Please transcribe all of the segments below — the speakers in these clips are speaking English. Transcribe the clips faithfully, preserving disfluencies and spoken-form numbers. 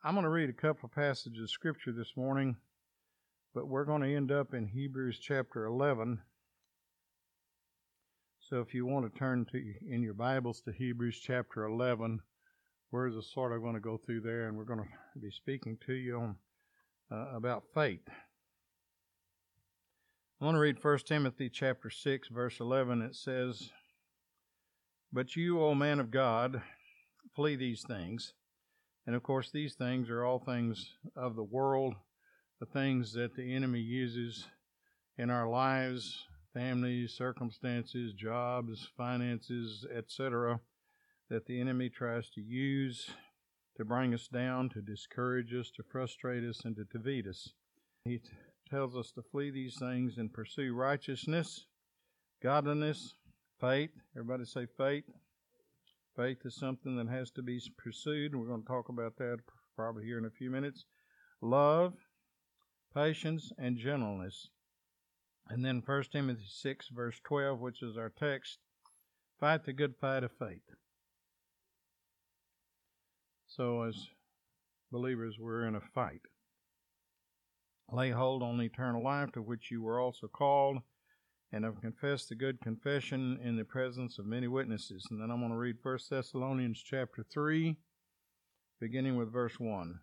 I'm going to read a couple of passages of Scripture this morning, but we're going to end up in Hebrews chapter eleven. So if you want to turn to in your Bibles to Hebrews chapter eleven, we're just sort of going to go through there, and we're going to be speaking to you on uh, about faith. I want to read First Timothy chapter six, verse eleven. It says, "But you, O man of God, flee these things." And of course, these things are all things of the world, the things that the enemy uses in our lives, families, circumstances, jobs, finances, et cetera, that the enemy tries to use to bring us down, to discourage us, to frustrate us, and to defeat us. He t- tells us to flee these things and pursue righteousness, godliness, faith. Everybody say faith. Faith is something that has to be pursued, and we're going to talk about that probably here in a few minutes. Love, patience, and gentleness. And then First Timothy six, verse twelve, which is our text, fight the good fight of faith. So as believers, we're in a fight. Lay hold on the eternal life to which you were also called, and have confessed the good confession in the presence of many witnesses. And then I'm going to read First Thessalonians chapter three, beginning with verse one.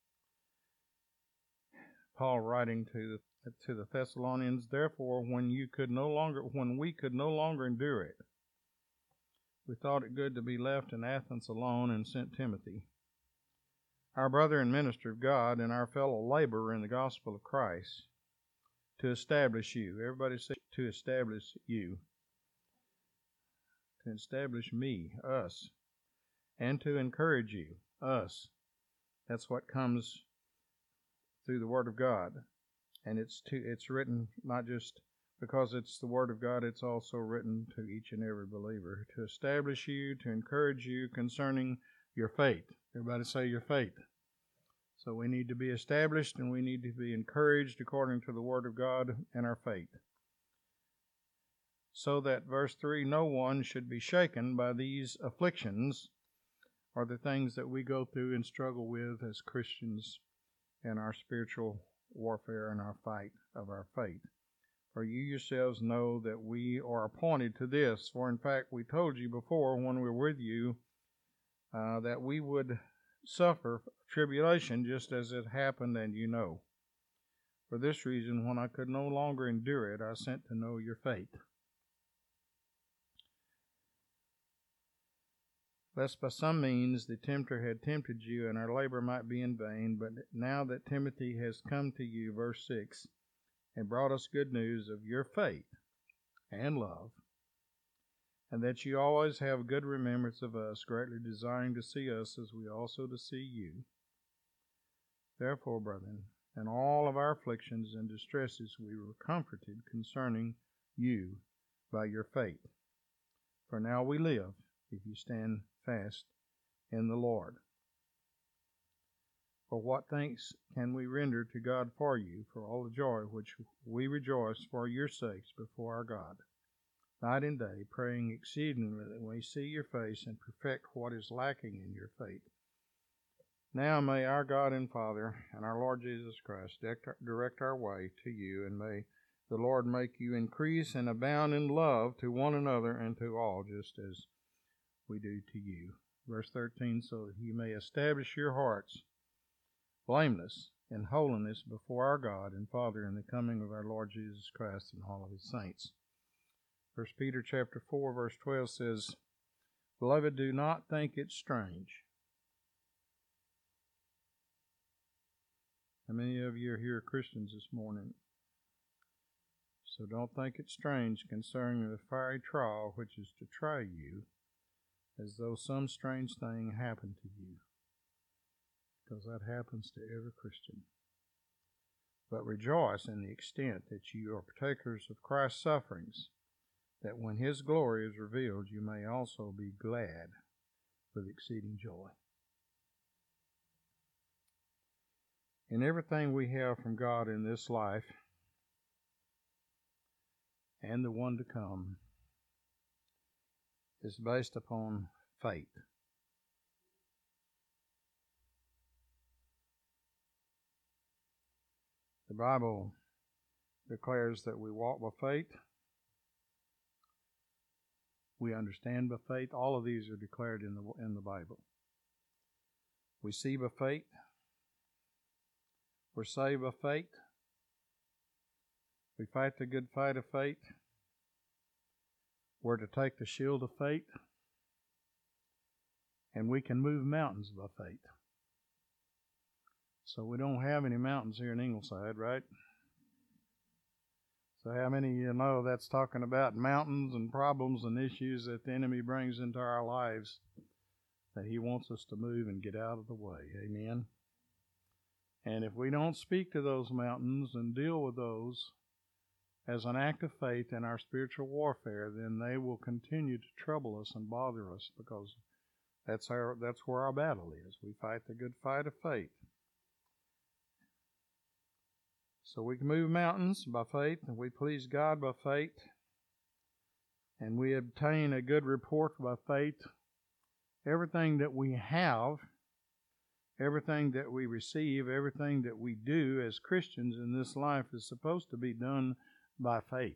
Paul writing to the, to the Thessalonians, "Therefore, when you could no longer, when we could no longer endure it, we thought it good to be left in Athens alone and sent Timothy, our brother and minister of God, and our fellow laborer in the gospel of Christ, to establish you." Everybody say, to establish you. To establish me, us. And to encourage you, us. That's what comes through the Word of God. And it's to, it's written not just because it's the Word of God, it's also written to each and every believer. To establish you, to encourage you concerning your faith. Everybody say your faith. So we need to be established and we need to be encouraged according to the Word of God and our faith. So that, verse three, no one should be shaken by these afflictions, or the things that we go through and struggle with as Christians in our spiritual warfare and our fight of our faith. For you yourselves know that we are appointed to this. For in fact, we told you before when we were with you uh, that we would suffer tribulation just as it happened, and you know. For this reason, when I could no longer endure it, I sent to know your faith, lest by some means the tempter had tempted you, and our labor might be in vain. But now that Timothy has come to you, verse six, and brought us good news of your faith and love, and that you always have good remembrance of us, greatly desiring to see us as we also to see you. Therefore, brethren, in all of our afflictions and distresses we were comforted concerning you by your faith. For now we live, if you stand fast in the Lord. For what thanks can we render to God for you, for all the joy which we rejoice for your sakes before our God, night and day, praying exceedingly that we see your face and perfect what is lacking in your faith. Now may our God and Father and our Lord Jesus Christ direct our way to you, and may the Lord make you increase and abound in love to one another and to all, just as we do to you. Verse thirteen, so that he may establish your hearts blameless in holiness before our God and Father in the coming of our Lord Jesus Christ and all of his saints. First Peter chapter four, verse twelve says, "Beloved, do not think it strange." How many of you are here Christians this morning? So don't think it strange concerning the fiery trial which is to try you, as though some strange thing happened to you, because that happens to every Christian. But rejoice in the extent that you are partakers of Christ's sufferings, that when his glory is revealed, you may also be glad with exceeding joy. In everything we have from God in this life and the one to come is based upon faith. The Bible declares that we walk by faith. We understand by faith. All of these are declared in the in the Bible. We see by faith. We're saved by faith. We fight the good fight of faith. We're to take the shield of faith. And we can move mountains by faith. So we don't have any mountains here in Ingleside, right? So how many of you know that's talking about mountains and problems and issues that the enemy brings into our lives that he wants us to move and get out of the way? Amen? And if we don't speak to those mountains and deal with those as an act of faith in our spiritual warfare, then they will continue to trouble us and bother us, because that's our that's where our battle is. We fight the good fight of faith. So we can move mountains by faith, and we please God by faith, and we obtain a good report by faith. Everything that we have, everything that we receive, everything that we do as Christians in this life is supposed to be done by faith.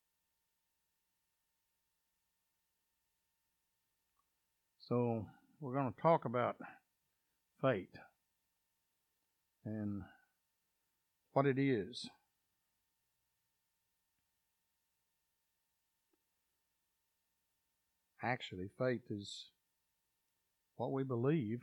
So we're going to talk about faith and what it is. Actually, faith is what we believe,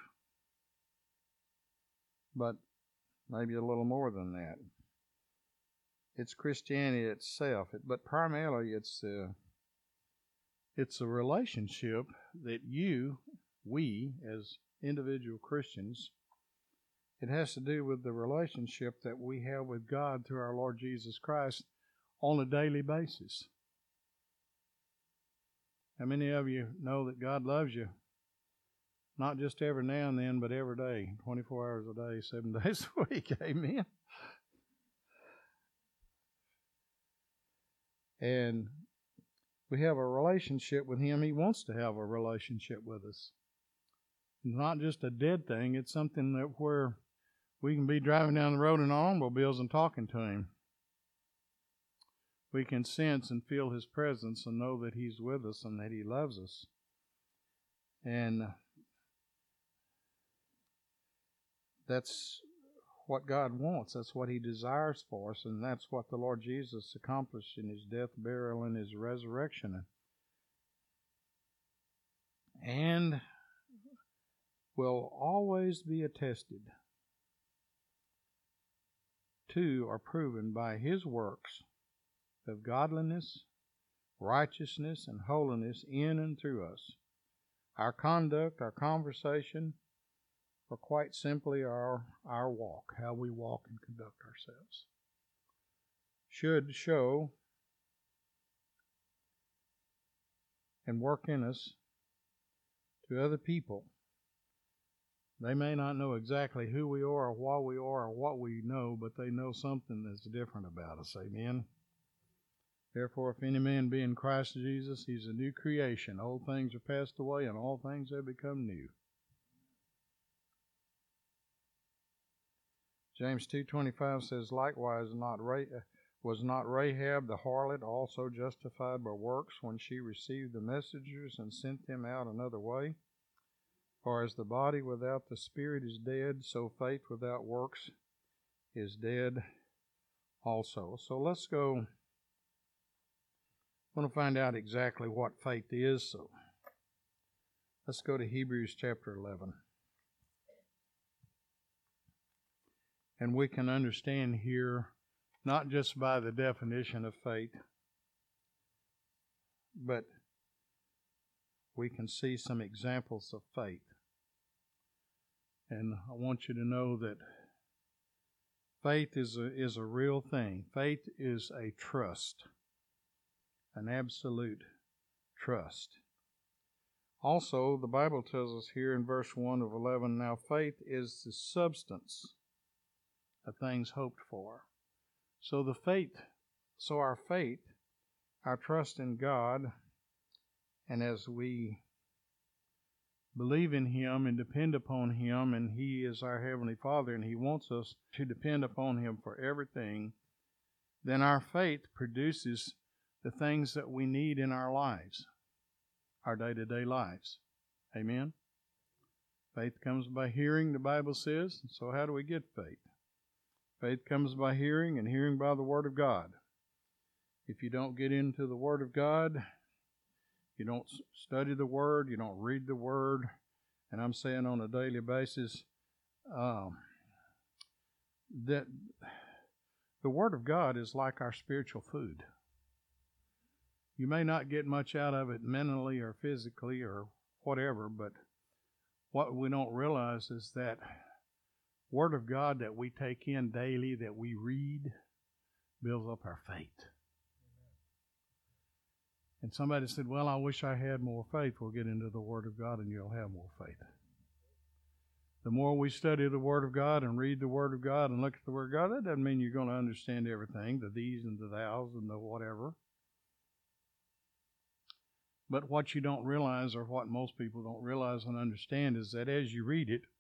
but maybe a little more than that. It's Christianity itself, but primarily it's uh, it's a relationship that you, we, as individual Christians, it has to do with the relationship that we have with God through our Lord Jesus Christ on a daily basis. How many of you know that God loves you? Not just every now and then, but every day, twenty-four hours a day, seven days a week. Amen. And we have a relationship with Him. He wants to have a relationship with us. It's not just a dead thing. It's something that where we can be driving down the road in our automobiles and talking to Him. We can sense and feel His presence and know that He's with us and that He loves us. And that's what God wants. That's what He desires for us, and that's what the Lord Jesus accomplished in His death, burial, and His resurrection. And will always be attested to or proven by His works of godliness, righteousness, and holiness in and through us. Our conduct, our conversation, or quite simply our, our walk, how we walk and conduct ourselves, should show and work in us to other people. They may not know exactly who we are or what we are or what we know, but they know something that's different about us. Amen. Therefore, if any man be in Christ Jesus, he's a new creation. Old things are passed away, and all things have become new. James two twenty-five says, likewise not Ra- was not Rahab the harlot also justified by works when she received the messengers and sent them out another way? For as the body without the spirit is dead, so faith without works is dead also. So let's go. I want to find out exactly what faith is. So let's go to Hebrews chapter eleven. And we can understand here, not just by the definition of faith, but we can see some examples of faith. And I want you to know that faith is a, is a real thing. Faith is a trust, an absolute trust. Also, the Bible tells us here in verse one of eleven, now faith is the substance of things hoped for. So the faith, so our faith, our trust in God, and as we believe in Him and depend upon Him, and He is our Heavenly Father, and He wants us to depend upon Him for everything, then our faith produces the things that we need in our lives, our day-to-day lives. Amen? Faith comes by hearing, the Bible says. So how do we get faith? Faith comes by hearing, and hearing by the Word of God. If you don't get into the Word of God, you don't study the Word, you don't read the Word, and I'm saying on a daily basis, um, that the Word of God is like our spiritual food. You may not get much out of it mentally or physically or whatever, but what we don't realize is that Word of God that we take in daily, that we read, builds up our faith. And somebody said, well, I wish I had more faith. We'll get into the Word of God and you'll have more faith. The more we study the Word of God and read the Word of God and look at the Word of God, that doesn't mean you're going to understand everything, the these and the thous and the whatever. But what you don't realize, or what most people don't realize and understand, is that as you read it,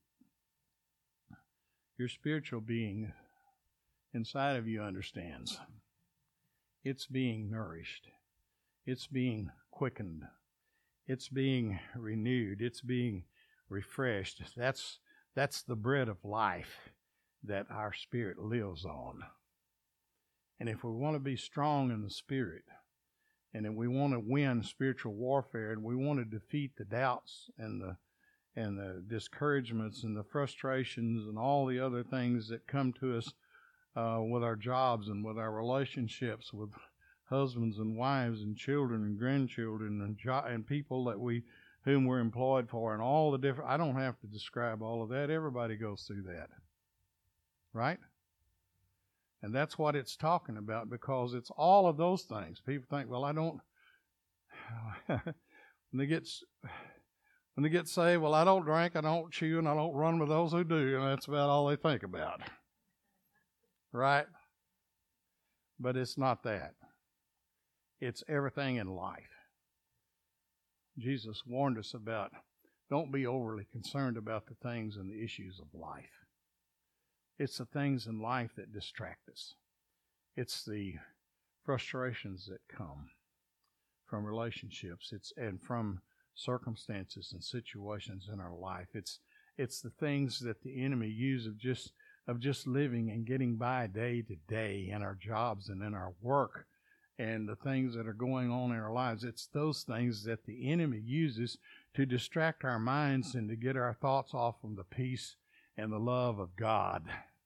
your spiritual being inside of you understands. It's being nourished. It's being quickened. It's being renewed. It's being refreshed. That's that's the bread of life that our spirit lives on. And if we want to be strong in the Spirit, and if we want to win spiritual warfare, and we want to defeat the doubts and the and the discouragements and the frustrations and all the other things that come to us uh, with our jobs and with our relationships with husbands and wives and children and grandchildren and jo- and people that we whom we're employed for, and all the different, I don't have to describe all of that. Everybody goes through that. Right? And that's what it's talking about, because it's all of those things. People think, well, I don't, when they get, when they get saved, well, I don't drink, I don't chew, and I don't run with those who do, and that's about all they think about. Right? But it's not that. It's everything in life. Jesus warned us about, don't be overly concerned about the things and the issues of life. It's the things in life that distract us. It's the frustrations that come from relationships. It's and from circumstances and situations in our life. It's it's the things that the enemy uses of just of just living and getting by day to day in our jobs and in our work, and the things that are going on in our lives. It's those things that the enemy uses to distract our minds and to get our thoughts off from the peace and the love of God.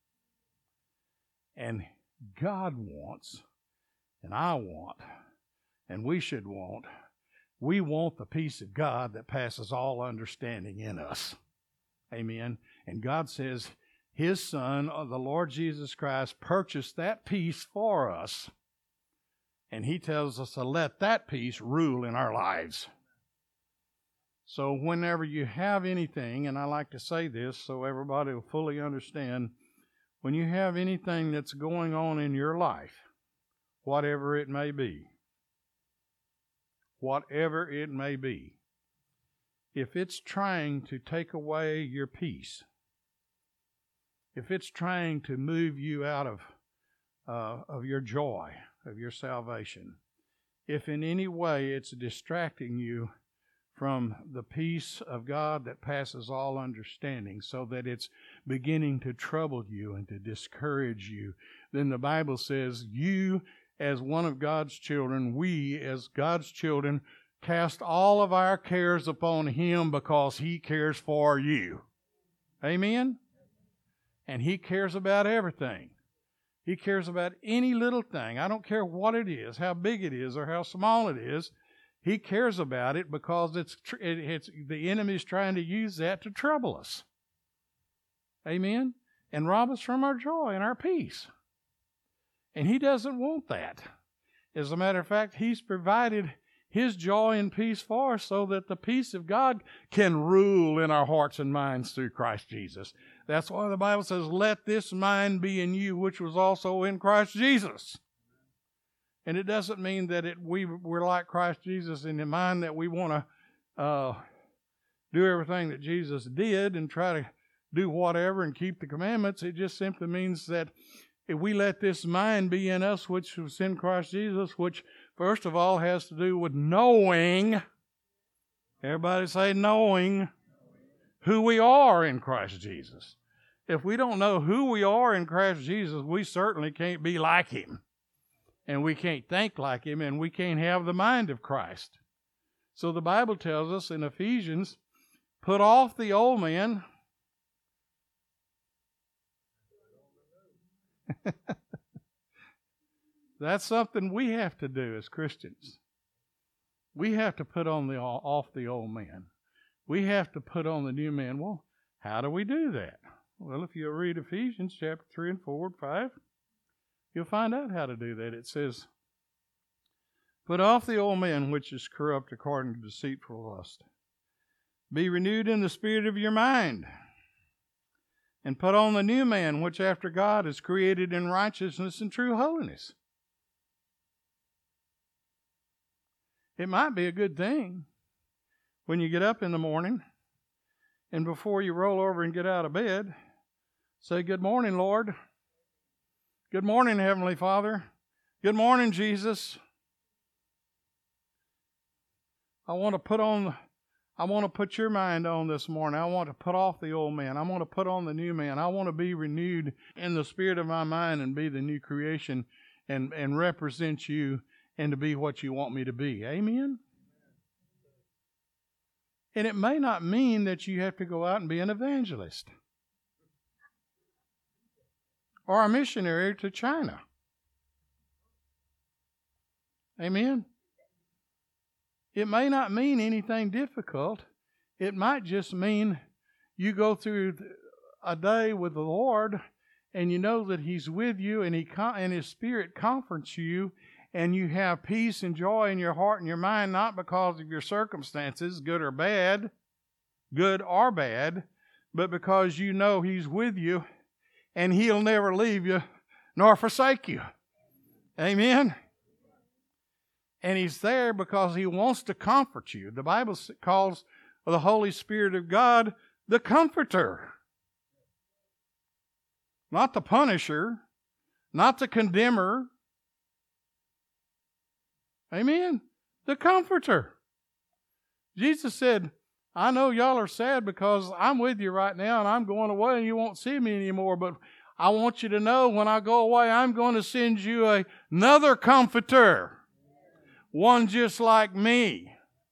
And God wants, and I want, and we should want, we want the peace of God that passes all understanding in us. Amen. And God says His Son, the Lord Jesus Christ, purchased that peace for us. And He tells us to let that peace rule in our lives. So whenever you have anything, and I like to say this so everybody will fully understand, when you have anything that's going on in your life, whatever it may be, whatever it may be, if it's trying to take away your peace, if it's trying to move you out of uh, of your joy, of your salvation, if in any way it's distracting you from the peace of God that passes all understanding, so that it's beginning to trouble you and to discourage you, then the Bible says, you as one of God's children, we as God's children, cast all of our cares upon Him because He cares for you. Amen? And He cares about everything. He cares about any little thing. I don't care what it is, how big it is, or how small it is. He cares about it because it's, tr- it, it's the enemy's trying to use that to trouble us. Amen? And rob us from our joy and our peace. And He doesn't want that. As a matter of fact, He's provided His joy and peace for us so that the peace of God can rule in our hearts and minds through Christ Jesus. That's why the Bible says, let this mind be in you, which was also in Christ Jesus. And it doesn't mean that it, we, we're like Christ Jesus in the mind that we want to uh, do everything that Jesus did and try to do whatever and keep the commandments. It just simply means that if we let this mind be in us, which was in Christ Jesus, which first of all has to do with knowing, everybody say knowing, who we are in Christ Jesus. If we don't know who we are in Christ Jesus, we certainly can't be like Him. And we can't think like Him, and we can't have the mind of Christ. So the Bible tells us in Ephesians, put off the old man. That's something we have to do as Christians. We have to put on the off the old man. We have to put on the new man. Well, how do we do that? Well, if you read Ephesians chapter three and four and five, you'll find out how to do that. It says, put off the old man which is corrupt according to deceitful lust. Be renewed in the spirit of your mind. And put on the new man which after God is created in righteousness and true holiness. It might be a good thing when you get up in the morning and before you roll over and get out of bed, say, good morning, Lord. Good morning, Heavenly Father. Good morning, Jesus. I want to put on, I want to put your mind on this morning. I want to put off the old man. I want to put on the new man. I want to be renewed in the spirit of my mind and be the new creation and, and represent you and to be what you want me to be. Amen? And it may not mean that you have to go out and be an evangelist or a missionary to China. Amen? It may not mean anything difficult. It might just mean you go through a day with the Lord and you know that He's with you and He and His Spirit comforts you and you have peace and joy in your heart and your mind, not because of your circumstances, good or bad, good or bad, but because you know He's with you and He'll never leave you nor forsake you. Amen? And He's there because He wants to comfort you. The Bible calls the Holy Spirit of God the Comforter. Not the punisher, not the condemner. Amen? The Comforter. Jesus said, I know y'all are sad because I'm with you right now and I'm going away and you won't see me anymore, but I want you to know when I go away, I'm going to send you a, another Comforter. One just like me.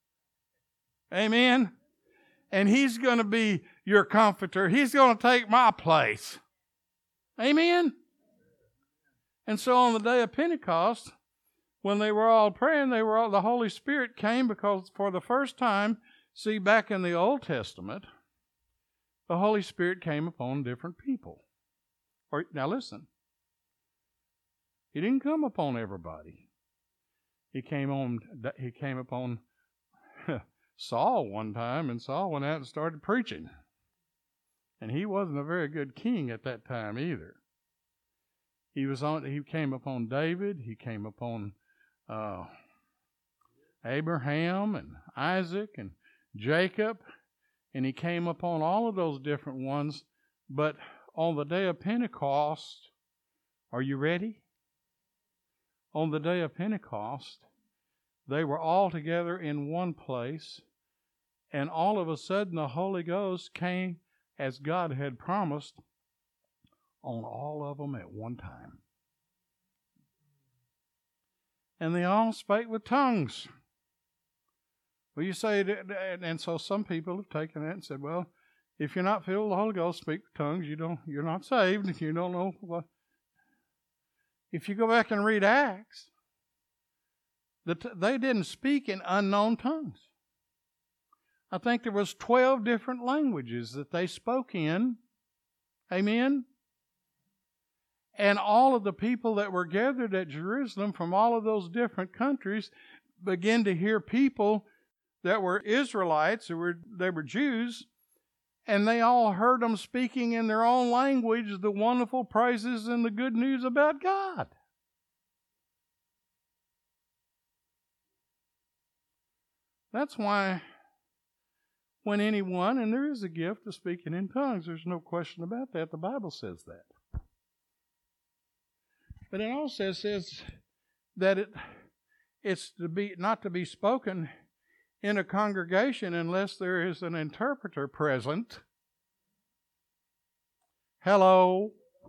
Amen? And He's going to be your Comforter. He's going to take my place. Amen? And so on the day of Pentecost, when they were all praying, they were all, the Holy Spirit came because for the first time, see, back in the Old Testament, the Holy Spirit came upon different people. Or, now listen, He didn't come upon everybody. He came on. He came upon Saul one time, and Saul went out and started preaching. And he wasn't a very good king at that time either. He was on. He came upon David. He came upon uh, Abraham and Isaac and Jacob, and he came upon all of those different ones. But on the day of Pentecost, are you ready? On the day of Pentecost, they were all together in one place, and all of a sudden the Holy Ghost came as God had promised on all of them at one time. And they all spake with tongues. Well, you say, and so some people have taken that and said, well, if you're not filled with the Holy Ghost, speak with tongues, you don't, you're not saved, if you don't know what. If you go back and read Acts, the t- they didn't speak in unknown tongues. I think there was twelve different languages that they spoke in. Amen? And all of the people that were gathered at Jerusalem from all of those different countries began to hear people that were Israelites, who were, they were Jews, and they all heard them speaking in their own language the wonderful praises and the good news about God. That's why when anyone, and there is a gift of speaking in tongues, there's no question about that. The Bible says that. But it also says that it it's to be not to be spoken in a congregation unless there is an interpreter present. Hello.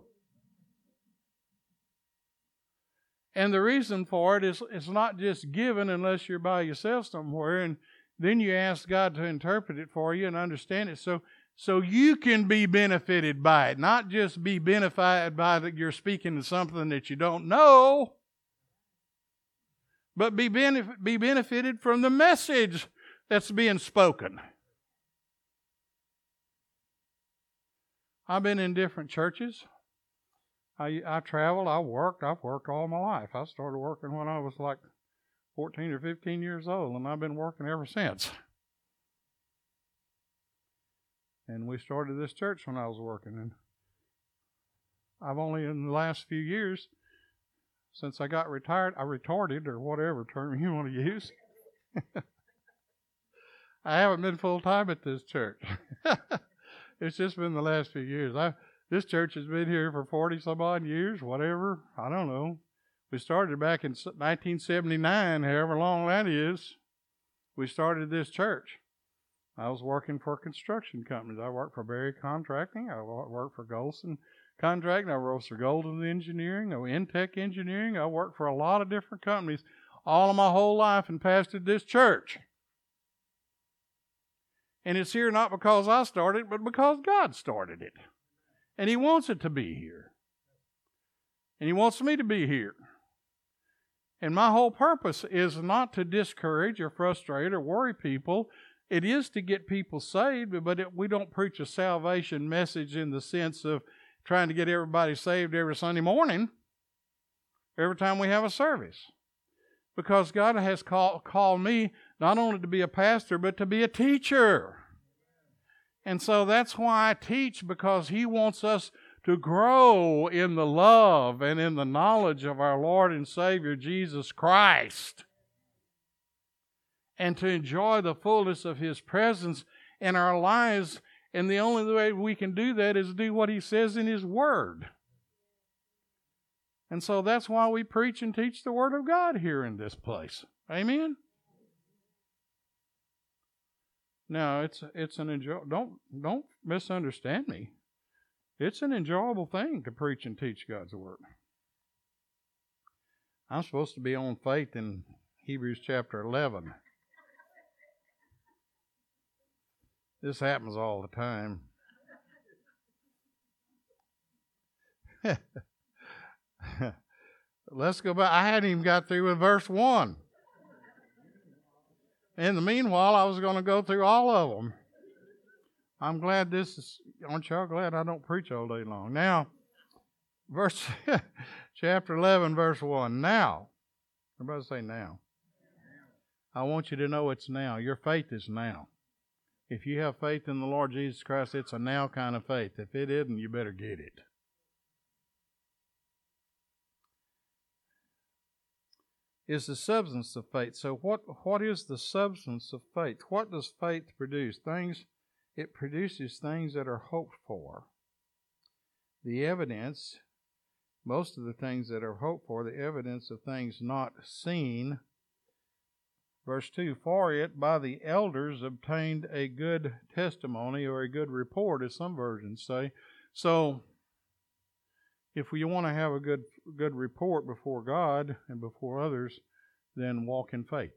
And the reason for it is it's not just given unless you're by yourself somewhere, and then you ask God to interpret it for you and understand it so so you can be benefited by it, not just be benefited by that you're speaking to something that you don't know, but be benef- be benefited from the message that's being spoken. I've been in different churches. I, I traveled, I worked, I've worked all my life. I started working when I was like fourteen or fifteen years old, and I've been working ever since. And we started this church when I was working, and I've only in the last few years, since I got retired, I retorted, or whatever term you want to use. I haven't been full-time at this church. It's just been the last few years. I This church has been here for forty some odd years, whatever. I don't know. We started back in nineteen seventy-nine, however long that is. We started this church. I was working for construction companies. I worked for Berry Contracting. I worked for Golson Contracting. I worked for Golden Engineering. I Intech Engineering. I worked for a lot of different companies all of my whole life and pastored this church. And it's here not because I started it, but because God started it. And He wants it to be here. And He wants me to be here. And my whole purpose is not to discourage or frustrate or worry people. It is to get people saved, but it, we don't preach a salvation message in the sense of trying to get everybody saved every Sunday morning, every time we have a service. Because God has call, called me not only to be a pastor, but to be a teacher. And so that's why I teach, because He wants us to grow in the love and in the knowledge of our Lord and Savior Jesus Christ, and to enjoy the fullness of His presence in our lives. And the only way we can do that is do what He says in His Word. And so that's why we preach and teach the Word of God here in this place. Amen? Now, it's it's an enjoy. Don't don't misunderstand me. It's an enjoyable thing to preach and teach God's Word. I'm supposed to be on faith in Hebrews chapter eleven. This happens all the time. Let's go back. I hadn't even got through with verse one. In the meanwhile, I was going to go through all of them. I'm glad this is, aren't y'all glad I don't preach all day long? Now, verse chapter eleven, verse one. Now, everybody say now. I want you to know it's now. Your faith is now. If you have faith in the Lord Jesus Christ, it's a now kind of faith. If it isn't, you better get it. Is the substance of faith. So what, what is the substance of faith? What does faith produce? Things, it produces things that are hoped for. The evidence, most of the things that are hoped for, the evidence of things not seen. Verse two, for it by the elders obtained a good testimony, or a good report, as some versions say. So, if we want to have a good good report before God and before others, then walk in faith.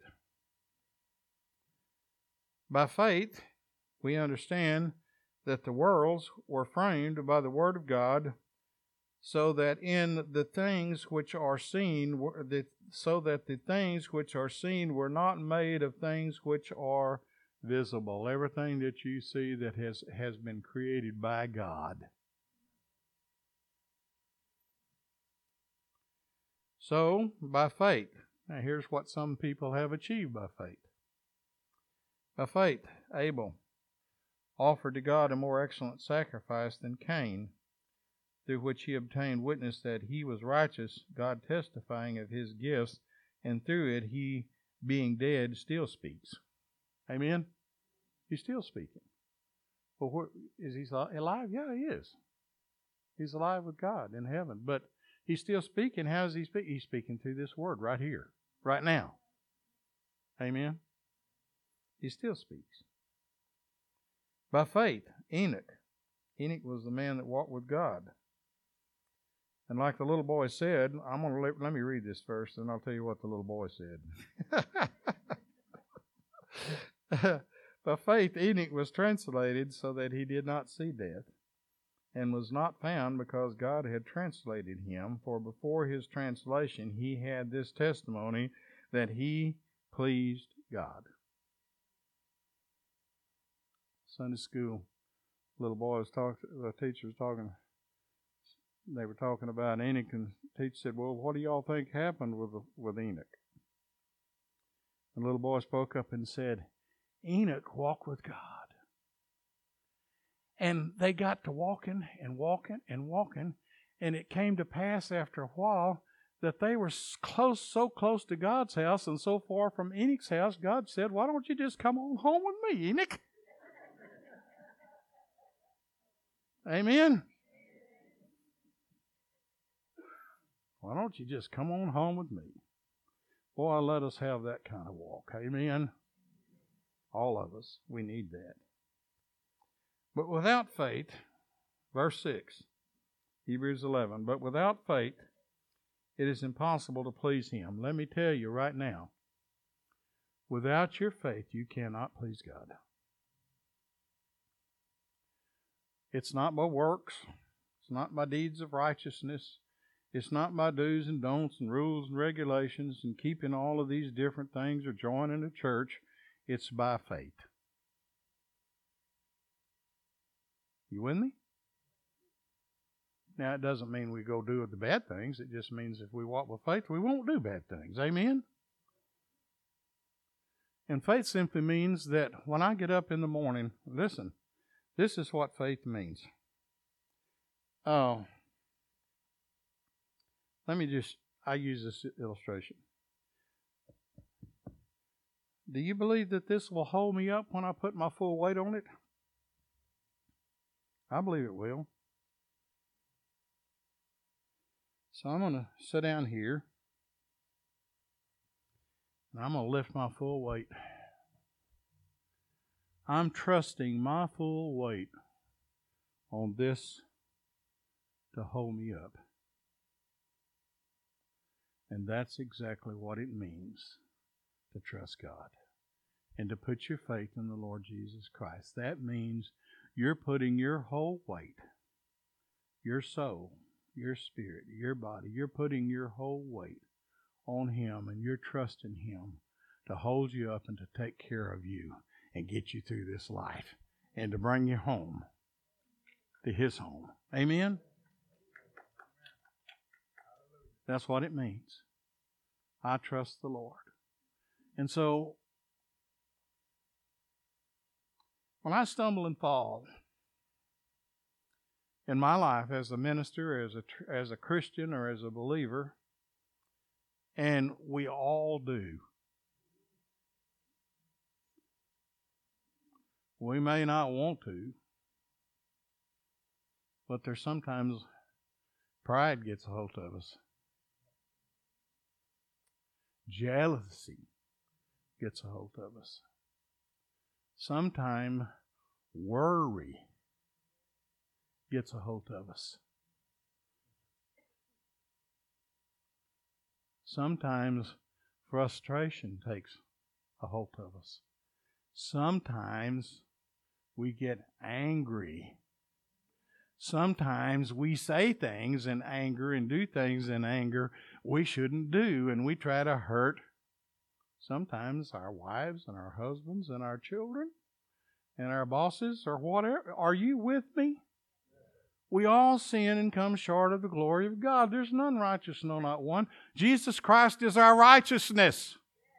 By faith, we understand that the worlds were framed by the Word of God, so that in the things which are seen, were the, so that the things which are seen were not made of things which are visible. Everything that you see that has, has been created by God. So, by faith, now here's what some people have achieved by faith. By faith, Abel offered to God a more excellent sacrifice than Cain, through which he obtained witness that he was righteous, God testifying of his gifts, and through it he, being dead, still speaks. Amen? He's still speaking. Well, where, is he alive? Yeah, he is. He's alive with God in heaven. But he's still speaking. How does he speak? He's speaking through this word right here, right now. Amen? He still speaks. By faith, Enoch. Enoch was the man that walked with God. And like the little boy said, I'm going to let, let me read this first, and I'll tell you what the little boy said. By faith, Enoch was translated so that he did not see death, and was not found because God had translated him. For before his translation, he had this testimony that he pleased God. Sunday school, little boy was talking, the teacher was talking, they were talking about Enoch, and the teacher said, well, what do y'all think happened with, with Enoch? And the little boy spoke up and said, Enoch walked with God. And they got to walking and walking and walking, and it came to pass after a while that they were close, so close to God's house and so far from Enoch's house, God said, why don't you just come on home with me, Enoch? Amen? Why don't you just come on home with me? Boy, let us have that kind of walk. Amen? All of us, we need that. But without faith, verse six, Hebrews eleven, but without faith, it is impossible to please Him. Let me tell you right now, without your faith, you cannot please God. It's not by works. It's not by deeds of righteousness. It's not by do's and don'ts and rules and regulations and keeping all of these different things or joining a church. It's by faith. You with me? Now, it doesn't mean we go do the bad things. It just means if we walk with faith, we won't do bad things. Amen? And faith simply means that when I get up in the morning, listen, this is what faith means. Oh, let me just, I use this illustration. Do you believe that this will hold me up when I put my full weight on it? I believe it will. So I'm going to sit down here, and I'm going to lift my full weight. I'm trusting my full weight on this to hold me up. And that's exactly what it means to trust God and to put your faith in the Lord Jesus Christ. That means you're putting your whole weight, your soul, your spirit, your body, you're putting your whole weight on Him, and you're trusting Him to hold you up and to take care of you and get you through this life and to bring you home to His home. Amen? That's what it means. I trust the Lord. And so, when I stumble and fall in my life as a minister, as a, as a Christian, or as a believer, and we all do, we may not want to, but there's sometimes pride gets a hold of us. Jealousy gets a hold of us. Sometimes worry gets a hold of us. Sometimes frustration takes a hold of us. Sometimes we get angry. Sometimes we say things in anger and do things in anger we shouldn't do, and we try to hurt sometimes our wives and our husbands and our children and our bosses or whatever. Are you with me? We all sin and come short of the glory of God. There's none righteous, no, not one. Jesus Christ is our righteousness.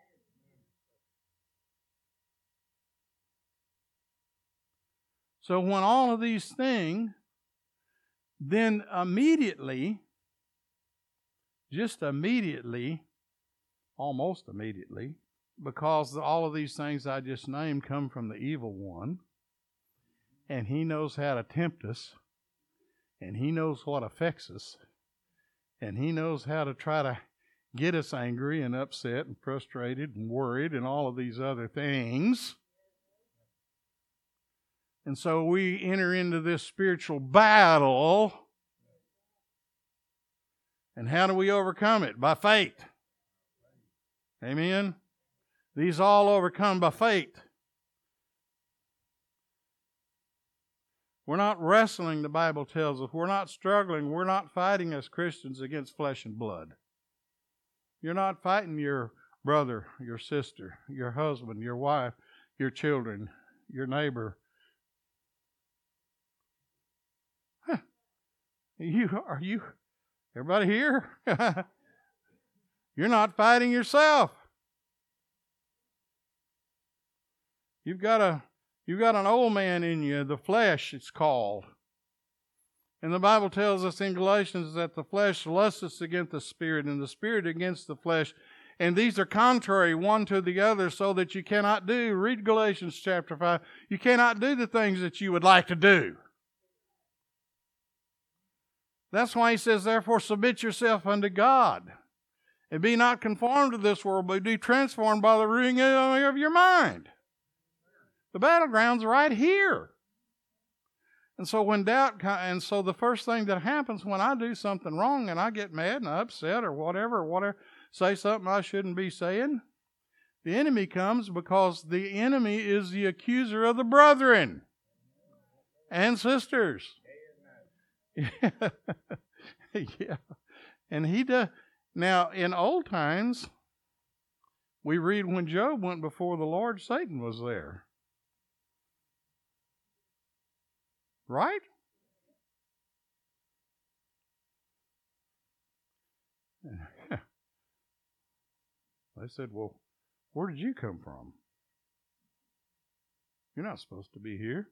So when all of these things, then immediately, just immediately, almost immediately, because all of these things I just named come from the evil one, and he knows how to tempt us, and he knows what affects us, and he knows how to try to get us angry and upset and frustrated and worried and all of these other things. And so we enter into this spiritual battle. And how do we overcome it? By faith. Amen? These all overcome by faith. We're not wrestling, the Bible tells us. We're not struggling. We're not fighting as Christians against flesh and blood. You're not fighting your brother, your sister, your husband, your wife, your children, your neighbor. Huh. You are you everybody here? You're not fighting yourself. You've got a you've got an old man in you, the flesh it's called. And the Bible tells us in Galatians that the flesh lusteth against the spirit, and the spirit against the flesh. And these are contrary one to the other, so that you cannot do, read Galatians chapter five, you cannot do the things that you would like to do. That's why he says, therefore submit yourself unto God. And be not conformed to this world, but be transformed by the renewing of your mind. The battleground's right here. And so when doubt, and so the first thing that happens when I do something wrong and I get mad and upset or whatever, or whatever, say something I shouldn't be saying, the enemy comes because the enemy is the accuser of the brethren and sisters. Yeah. Yeah. And he does. Now, in old times, we read when Job went before the Lord, Satan was there. Right? They said, well, where did you come from? You're not supposed to be here.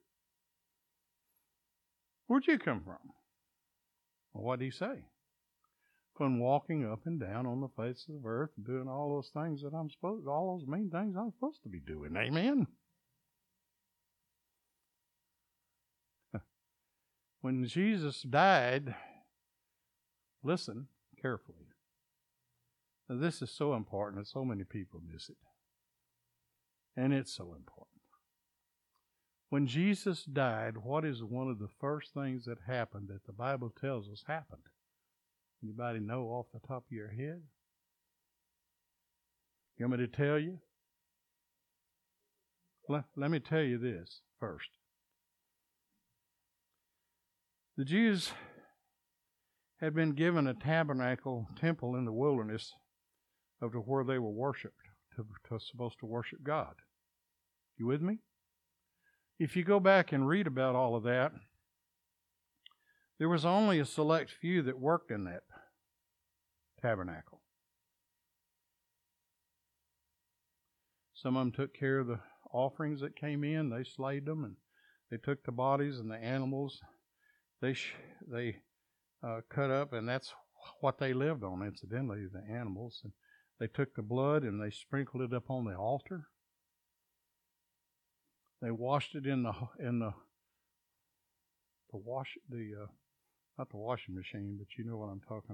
Where'd you come from? Well, what did he say? From walking up and down on the face of the earth and doing all those things that I'm supposed, all those mean things I'm supposed to be doing. Amen? When Jesus died, listen carefully. Now, this is so important, and so many people miss it. And it's so important. When Jesus died, what is one of the first things that happened that the Bible tells us happened? Anybody know off the top of your head? You want me to tell you? Let, let me tell you this first. The Jews had been given a tabernacle temple in the wilderness of where they were worshipped, to, to supposed to worship God. You with me? If you go back and read about all of that, there was only a select few that worked in that tabernacle. Some of them took care of the offerings that came in. They slayed them, and they took the bodies and the animals. They sh- they uh, cut up, and that's what they lived on, incidentally, the animals. And they took the blood and they sprinkled it up on the altar. They washed it in the in the the wash the uh, not the washing machine, but you know what I'm talking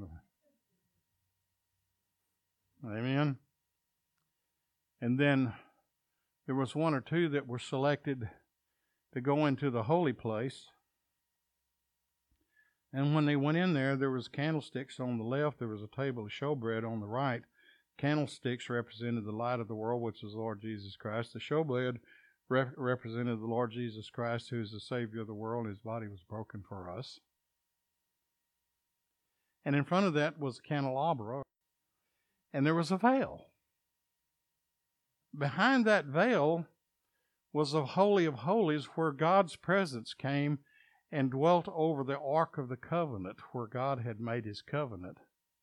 about. Amen. And then there was one or two that were selected to go into the holy place. And when they went in there, there was candlesticks on the left. There was a table of showbread on the right. Candlesticks represented the light of the world, which is the Lord Jesus Christ. The showbread rep- represented the Lord Jesus Christ, who is the Savior of the world. His body was broken for us. And in front of that was a candelabra, and there was a veil. Behind that veil was the Holy of Holies, where God's presence came and dwelt over the Ark of the Covenant, where God had made His covenant.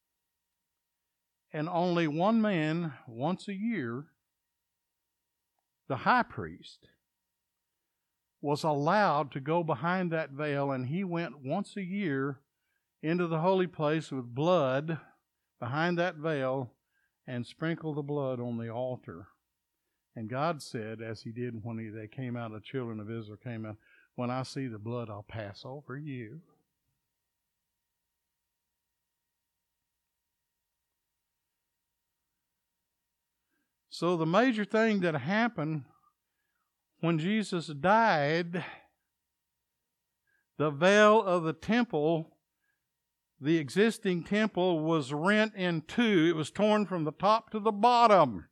And only one man, once a year, the high priest, was allowed to go behind that veil, and he went once a year into the holy place with blood behind that veil and sprinkled the blood on the altar. And God said, as he did when he, they came out, the children of Israel came out, when I see the blood, I'll pass over you. So the major thing that happened when Jesus died, the veil of the temple, the existing temple, was rent in two. It was torn from the top to the bottom.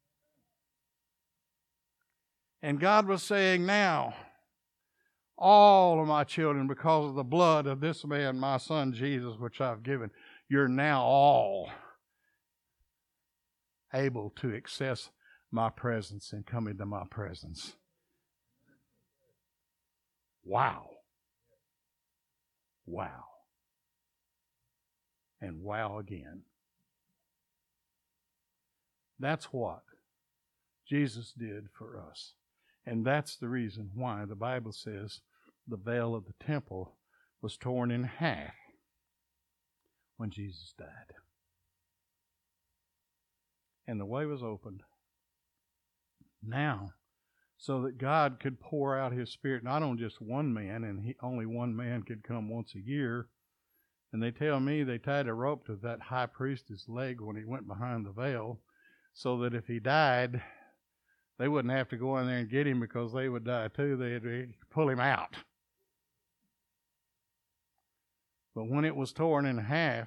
And God was saying, now, all of my children, because of the blood of this man, my son Jesus, which I've given, you're now all able to access my presence and come into my presence. Wow. Wow. And wow again. That's what Jesus did for us. And that's the reason why the Bible says the veil of the temple was torn in half when Jesus died. And the way was opened now so that God could pour out His Spirit not on just one man, and he, only one man could come once a year. And they tell me they tied a rope to that high priest's leg when he went behind the veil so that if he died, they wouldn't have to go in there and get him because they would die too. They'd pull him out. But when it was torn in half,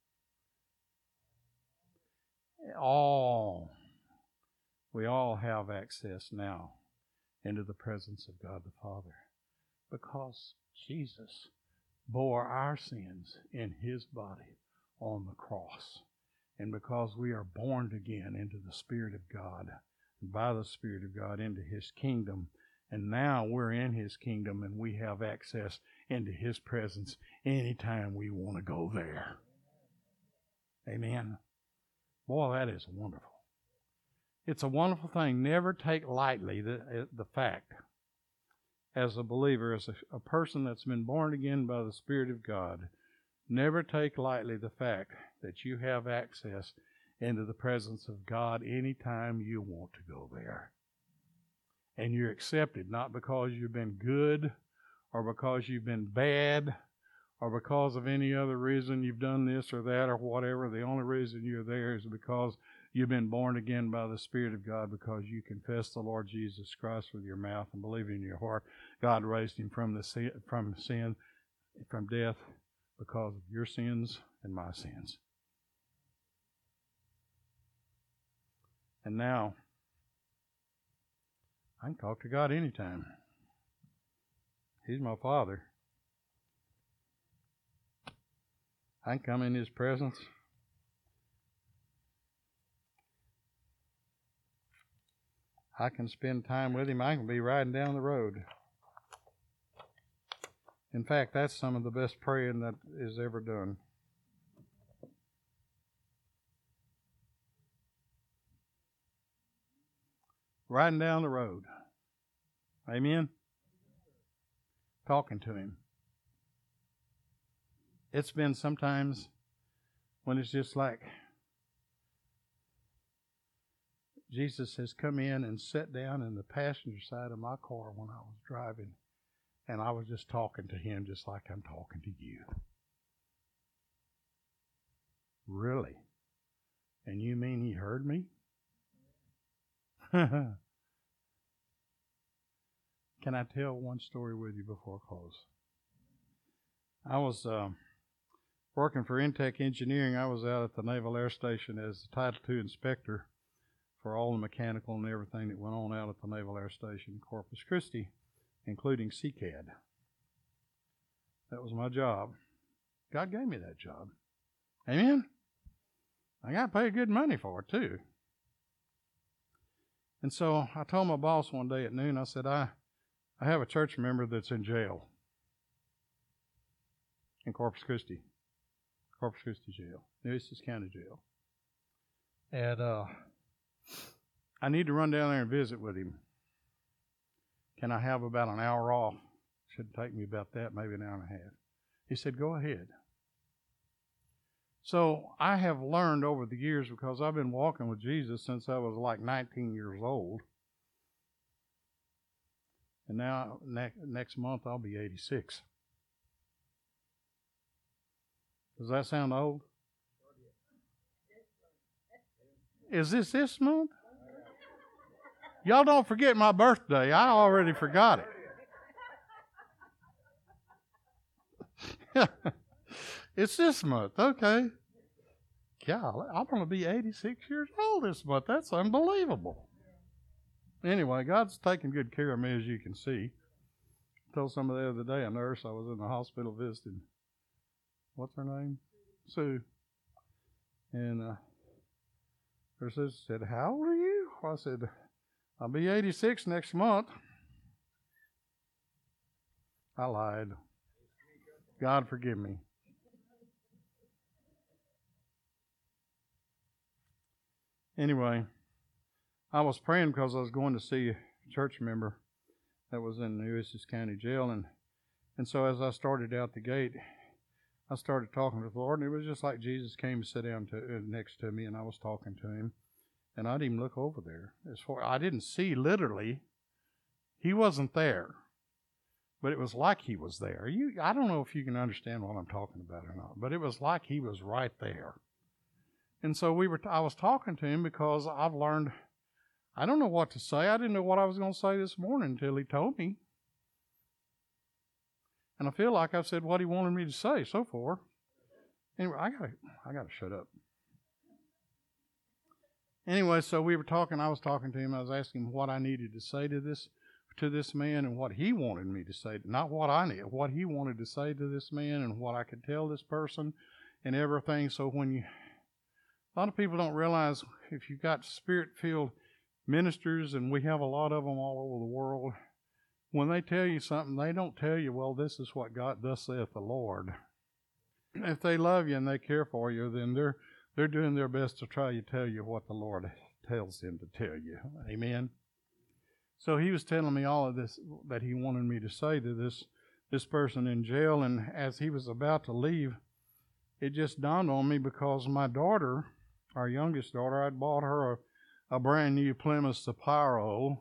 all, we all have access now into the presence of God the Father because Jesus bore our sins in His body on the cross. And because we are born again into the Spirit of God, and by the Spirit of God into His kingdom, and now we're in His kingdom and we have access into His presence anytime we want to go there. Amen. Boy, that is wonderful. It's a wonderful thing. Never take lightly the, the fact, as a believer, as a, a person that's been born again by the Spirit of God, never take lightly the fact that you have access into the presence of God anytime you want to go there. And you're accepted not because you've been good or because you've been bad or because of any other reason you've done this or that or whatever. The only reason you're there is because you've been born again by the Spirit of God, because you confess the Lord Jesus Christ with your mouth and believe in your heart God raised Him from the sin, from sin, from death, because of your sins and my sins. And now, I can talk to God anytime. He's my Father. I can come in His presence. I can spend time with Him. I can be riding down the road. In fact, that's some of the best praying that is ever done. Riding down the road. Amen? Talking to Him. It's been sometimes when it's just like Jesus has come in and sat down in the passenger side of my car when I was driving, and I was just talking to Him just like I'm talking to you. Really? And you mean He heard me? Can I tell one story with you before I close? I was uh, working for Intech Engineering. I was out at the Naval Air Station as the Title two inspector for all the mechanical and everything that went on out at the Naval Air Station in Corpus Christi, including C C A D. That was my job. God gave me that job. Amen? I got paid good money for it, too. And so I told my boss one day at noon, I said, I, I have a church member that's in jail in Corpus Christi. Corpus Christi jail. Nueces County jail. And uh, I need to run down there and visit with him. Can I have about an hour off? Should take me about that, maybe an hour and a half. He said, go ahead. So I have learned over the years, because I've been walking with Jesus since I was like nineteen years old. And now, ne- next month, I'll be eighty-six. Does that sound old? Is this this month? Y'all don't forget my birthday. I already forgot it. It's this month. Okay. Golly, I'm going to be eighty-six years old this month. That's unbelievable. Anyway, God's taking good care of me, as you can see. I told somebody the other day, a nurse, I was in the hospital visiting, what's her name? Sue. And uh, her sister said, how old are you? I said, I'll be eighty-six next month. I lied. God forgive me. Anyway, I was praying because I was going to see a church member that was in the Nueces County Jail. And, and so as I started out the gate, I started talking to the Lord. And it was just like Jesus came to sit down to, uh, next to me, and I was talking to him. And I didn't even look over there. As far I didn't see literally. He wasn't there. But it was like he was there. You, I don't know if you can understand what I'm talking about or not. But it was like he was right there. And so we were. I was talking to him because I've learned, I don't know what to say. I didn't know what I was going to say this morning until he told me. And I feel like I've said what he wanted me to say so far. Anyway, I gotta, I gotta shut up. Anyway, so we were talking. I was talking to him. I was asking him what I needed to say to this, to this man, and what he wanted me to say. Not what I needed. What he wanted to say to this man, and what I could tell this person, and everything. So when you A lot of people don't realize if you've got Spirit-filled ministers, and we have a lot of them all over the world, when they tell you something, they don't tell you, well, this is what God, thus saith the Lord. If they love you and they care for you, then they're they're doing their best to try to tell you what the Lord tells them to tell you. Amen? So he was telling me all of this that he wanted me to say to this, this person in jail, and as he was about to leave, it just dawned on me because my daughter, our youngest daughter, I'd bought her a, a brand new Plymouth Sapiro,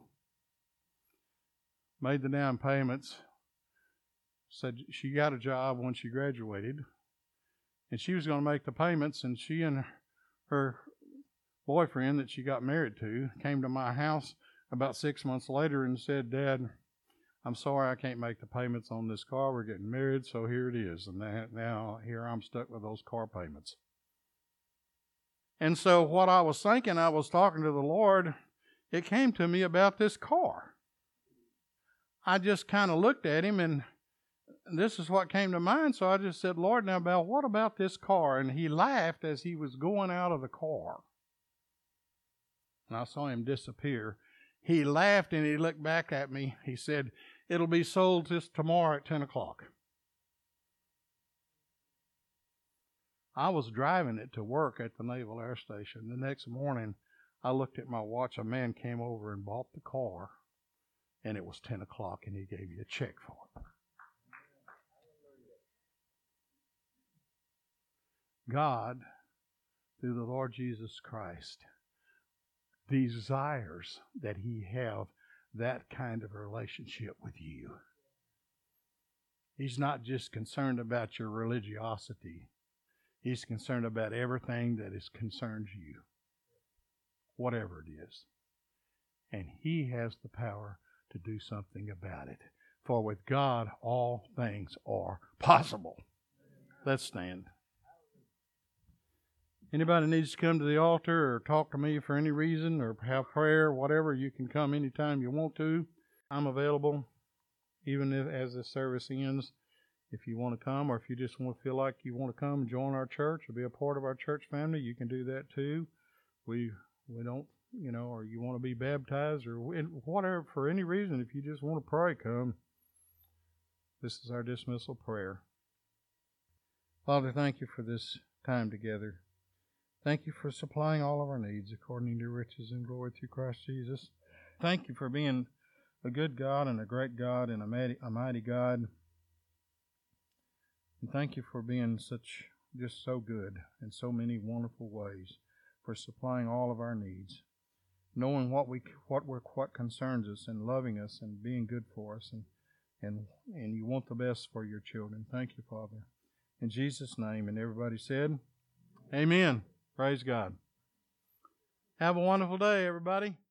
made the down payments, said she got a job when she graduated, and she was going to make the payments, and she and her boyfriend that she got married to came to my house about six months later and said, Dad, I'm sorry I can't make the payments on this car. We're getting married, so here it is. And that, now here I'm stuck with those car payments. And so what I was thinking, I was talking to the Lord, it came to me about this car. I just kind of looked at him, and this is what came to mind. So I just said, Lord, now, Bell, what about this car? And he laughed as he was going out of the car. And I saw him disappear. He laughed and he looked back at me. He said, it'll be sold this tomorrow at ten o'clock. I was driving it to work at the Naval Air Station. The next morning, I looked at my watch. A man came over and bought the car, and it was ten o'clock, and he gave me a check for it. God, through the Lord Jesus Christ, desires that he have that kind of a relationship with you. He's not just concerned about your religiosity. He's concerned about everything that is concerns you, whatever it is. And he has the power to do something about it. For with God, all things are possible. Let's stand. Anybody needs to come to the altar or talk to me for any reason or have prayer, whatever, you can come anytime you want to. I'm available, even if, as this service ends, if you want to come, or if you just want to feel like you want to come and join our church or be a part of our church family, you can do that too. We we don't, you know, or you want to be baptized or whatever, for any reason, if you just want to pray, come. This is our dismissal prayer. Father, thank you for this time together. Thank you for supplying all of our needs according to your riches and glory through Christ Jesus. Thank you for being a good God and a great God and a mighty, a mighty God. And thank you for being such, just so good in so many wonderful ways, for supplying all of our needs. knowing what we what we're what concerns us and loving us and being good for us, and and and you want the best for your children. Thank you, Father. In Jesus' name, and everybody said, amen. Praise God. Have a wonderful day, everybody.